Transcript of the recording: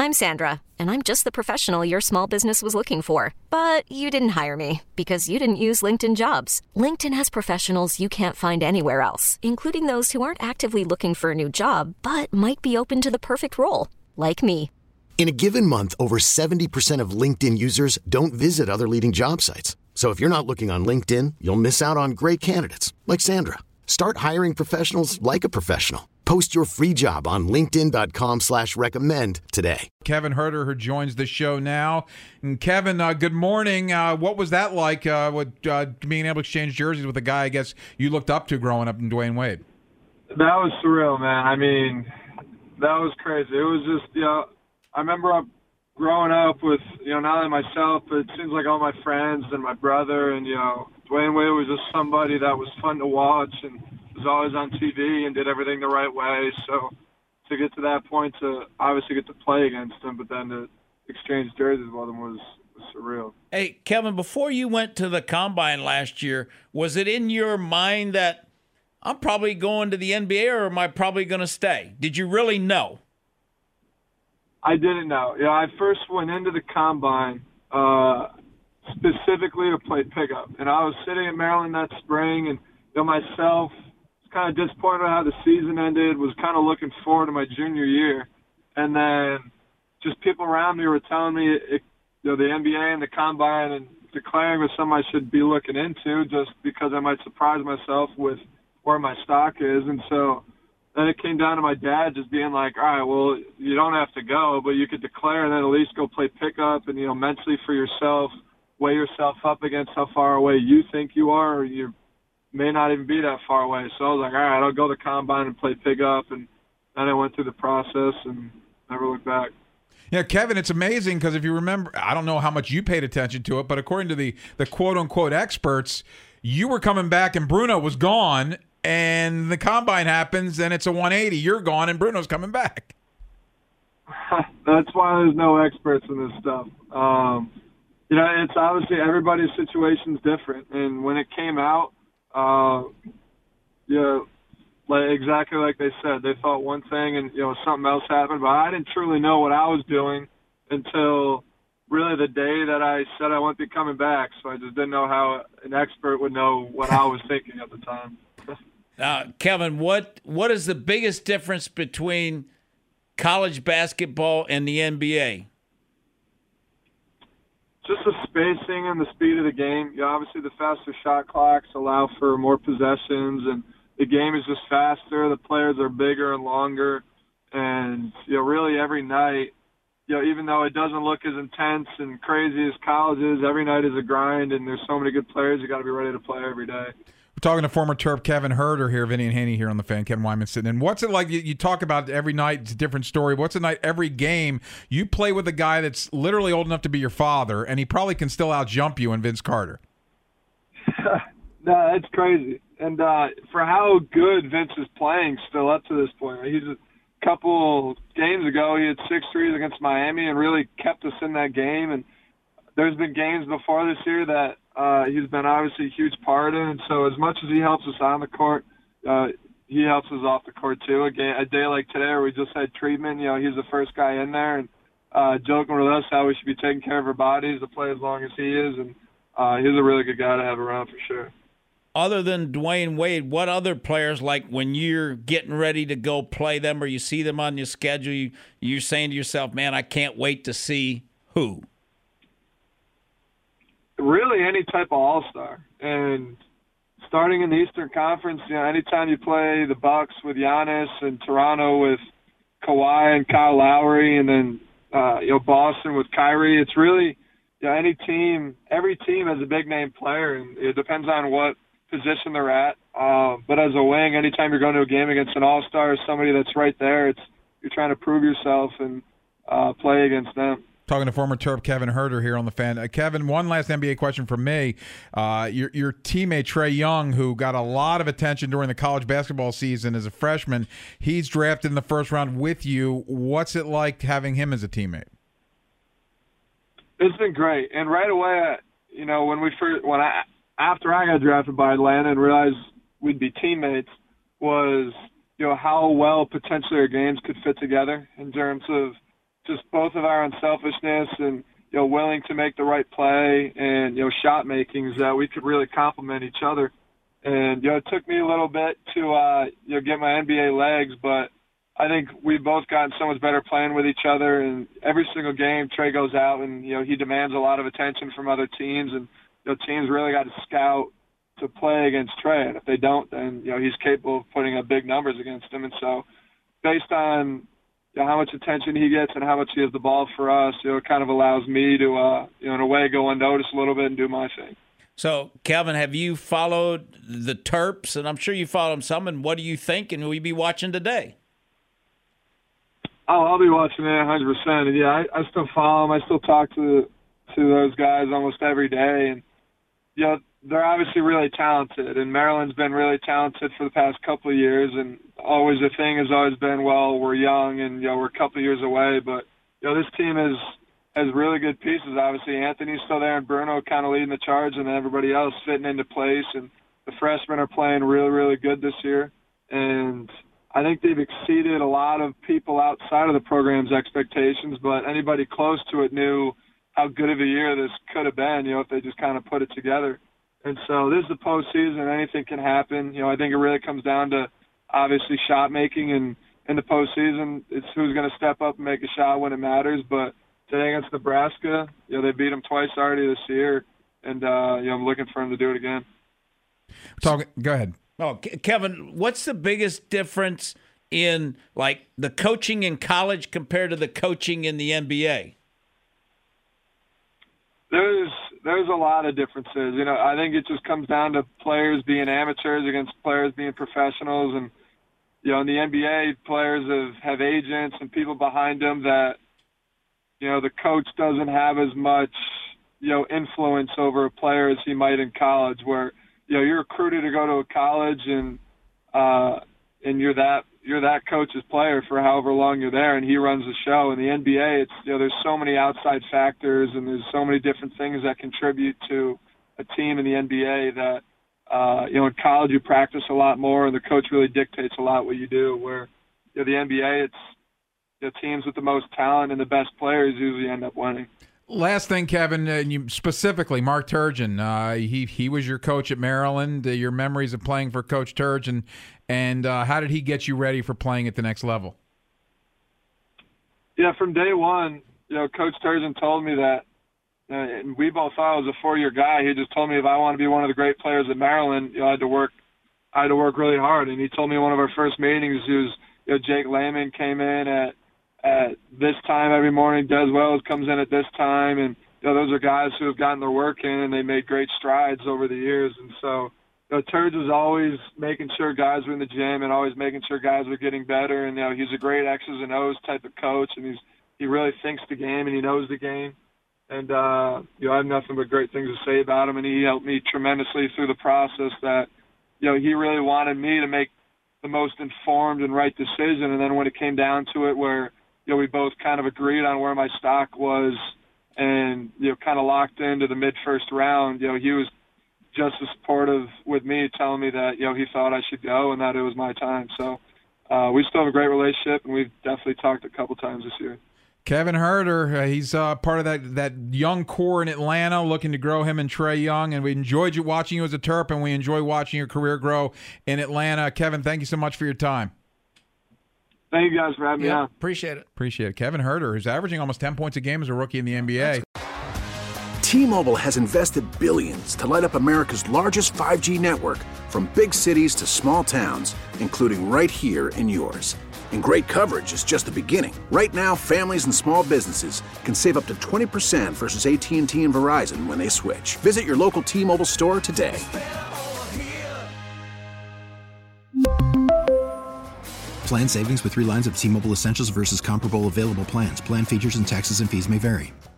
I'm Sandra, and I'm just the professional your small business was looking for. But you didn't hire me because you didn't use LinkedIn Jobs. LinkedIn has professionals you can't find anywhere else, including those who aren't actively looking for a new job, but might be open to the perfect role, like me. In a given month, over 70% of LinkedIn users don't visit other leading job sites. So if you're not looking on LinkedIn, you'll miss out on great candidates like Sandra. Start hiring professionals like a professional. Post your free job on linkedin.com/recommend today. Kevin Huerter, who joins the show now. And Kevin, good morning. What was that like with being able to exchange jerseys with a guy I guess you looked up to growing up in Dwayne Wade? That was surreal, man. I mean, that was crazy. It was just, I remember growing up with, not only myself, but it seems like all my friends and my brother. And, Dwayne Wade was just somebody that was fun to watch and was always on TV and did everything the right way. So to get to that point, to obviously get to play against him, but then to exchange jerseys with him was surreal. Hey, Kevin, before you went to the Combine last year, was it in your mind that I'm probably going to the NBA or am I probably going to stay? Did you really know? I didn't know. I first went into the Combine specifically to play pickup. And I was sitting in Maryland that spring, and myself was kind of disappointed how the season ended, was kind of looking forward to my junior year. And then just people around me were telling me, the NBA and the Combine and declaring was something I should be looking into just because I might surprise myself with where my stock is. And so then it came down to my dad just being like, all right, well, you don't have to go, but you could declare and then at least go play pickup and, mentally for yourself, weigh yourself up against how far away you think you are, or you may not even be that far away. So I was like, all right, I'll go to the Combine and play pickup. And then I went through the process and never looked back. Yeah, Kevin, it's amazing because if you remember, I don't know how much you paid attention to it, but according to the quote-unquote experts, you were coming back and Bruno was gone, and the Combine happens, and it's a 180. You're gone, and Bruno's coming back. That's why there's no experts in this stuff. It's obviously everybody's situation's different. And when it came out, exactly like they said, they thought one thing and, something else happened. But I didn't truly know what I was doing until really the day that I said I wouldn't be coming back. So I just didn't know how an expert would know what I was thinking at the time. Kevin, what is the biggest difference between college basketball and the NBA? Just the spacing and the speed of the game. Obviously, the faster shot clocks allow for more possessions, and the game is just faster. The players are bigger and longer, and really every night, even though it doesn't look as intense and crazy as college is, every night is a grind, and there's so many good players. You got to be ready to play every day. We're talking to former Terp Kevin Huerter here, Vinny and Haney here on the Fan. Ken Wyman sitting in. What's it like? You talk about every night, it's a different story. What's it like every game? You play with a guy that's literally old enough to be your father, and he probably can still out-jump you and Vince Carter. No, it's crazy. And for how good Vince is playing still up to this point, he's a couple games ago, he had 6 threes against Miami and really kept us in that game. And there's been games before this year that he's been obviously a huge part in. And so as much as he helps us on the court, he helps us off the court too. A day like today where we just had treatment, he's the first guy in there and joking with us how we should be taking care of our bodies to play as long as he is. And he's a really good guy to have around for sure. Other than Dwayne Wade, what other players, like when you're getting ready to go play them or you see them on your schedule, you're saying to yourself, man, I can't wait to see who? Really any type of all-star. And starting in the Eastern Conference, anytime you play the Bucks with Giannis and Toronto with Kawhi and Kyle Lowry and then, Boston with Kyrie, it's really any team, every team has a big-name player, and it depends on what position they're at. But as a wing, anytime you're going to a game against an all-star or somebody that's right there, you're trying to prove yourself and play against them. Talking to former Terp Kevin Huerter here on the Fan. Kevin, one last NBA question from me. Your teammate Trae Young, who got a lot of attention during the college basketball season as a freshman, he's drafted in the first round with you. What's it like having him as a teammate? It's been great. And right away, after I got drafted by Atlanta and realized we'd be teammates, was how well potentially our games could fit together in terms of just both of our unselfishness and, willing to make the right play and, shot making is that we could really complement each other. And, it took me a little bit to, get my NBA legs, but I think we've both gotten so much better playing with each other. And every single game, Trey goes out and, he demands a lot of attention from other teams. And, teams really got to scout to play against Trey. And if they don't, then, he's capable of putting up big numbers against them. And so based on how much attention he gets and how much he has the ball for us, it kind of allows me to, in a way, go unnoticed a little bit and do my thing. So, Kevin, have you followed the Terps? And I'm sure you followed them some. And what do you think? And will you be watching today? Oh, I'll be watching it 100%. And, yeah, I still follow them. I still talk to those guys almost every day. And, they're obviously really talented. And Maryland's been really talented for the past couple of years. And always the thing has always been, well, we're young and, we're a couple of years away. But, this team has really good pieces. Obviously, Anthony's still there and Bruno kind of leading the charge and everybody else fitting into place. And the freshmen are playing really, really good this year. And I think they've exceeded a lot of people outside of the program's expectations, but anybody close to it knew how good of a year this could have been, if they just kind of put it together. And so this is the postseason. Anything can happen. I think it really comes down to obviously shot making, and in the postseason, it's who's going to step up and make a shot when it matters. But today against Nebraska, they beat them twice already this year, and I'm looking for them to do it again. Go ahead. Oh, Kevin, what's the biggest difference in like the coaching in college compared to the coaching in the NBA? There's a lot of differences. I think it just comes down to players being amateurs against players being professionals. And, in the NBA, players have agents and people behind them that, the coach doesn't have as much, influence over a player as he might in college, where, you're recruited to go to a college and you're that coach's player for however long you're there, and he runs the show. In the NBA, it's there's so many outside factors and there's so many different things that contribute to a team in the NBA that in college you practice a lot more and the coach really dictates a lot what you do. Where the NBA, it's teams with the most talent and the best players usually end up winning. Last thing, Kevin, you specifically, Mark Turgeon. He was your coach at Maryland. Your memories of playing for Coach Turgeon, and how did he get you ready for playing at the next level? Yeah, from day one, Coach Turgeon told me that, and we both thought I was a 4-year guy. He just told me if I want to be one of the great players at Maryland, I had to work really hard. And he told me one of our first meetings, Jake Layman came in at this time every morning. Des Wells comes in at this time, and those are guys who have gotten their work in and they made great strides over the years. And so Turge was always making sure guys were in the gym and always making sure guys were getting better. And he's a great X's and O's type of coach, and he really thinks the game and he knows the game. And I have nothing but great things to say about him, and he helped me tremendously through the process. That he really wanted me to make the most informed and right decision. And then when it came down to it, where we both kind of agreed on where my stock was and, kind of locked into the mid-first round, he was just as supportive with me, telling me that, he thought I should go and that it was my time. So we still have a great relationship, and we've definitely talked a couple times this year. Kevin Huerter, he's part of that young core in Atlanta, looking to grow him and Trey Young, and we enjoyed watching you as a Terp, and we enjoy watching your career grow in Atlanta. Kevin, thank you so much for your time. Thank you guys for having me on. Appreciate it. Kevin Huerter, who's averaging almost 10 points a game as a rookie in the NBA. T-Mobile has invested billions to light up America's largest 5G network, from big cities to small towns, including right here in yours. And great coverage is just the beginning. Right now, families and small businesses can save up to 20% versus AT&T and Verizon when they switch. Visit your local T-Mobile store today. Plan savings with 3 lines of T-Mobile Essentials versus comparable available plans. Plan features and taxes and fees may vary.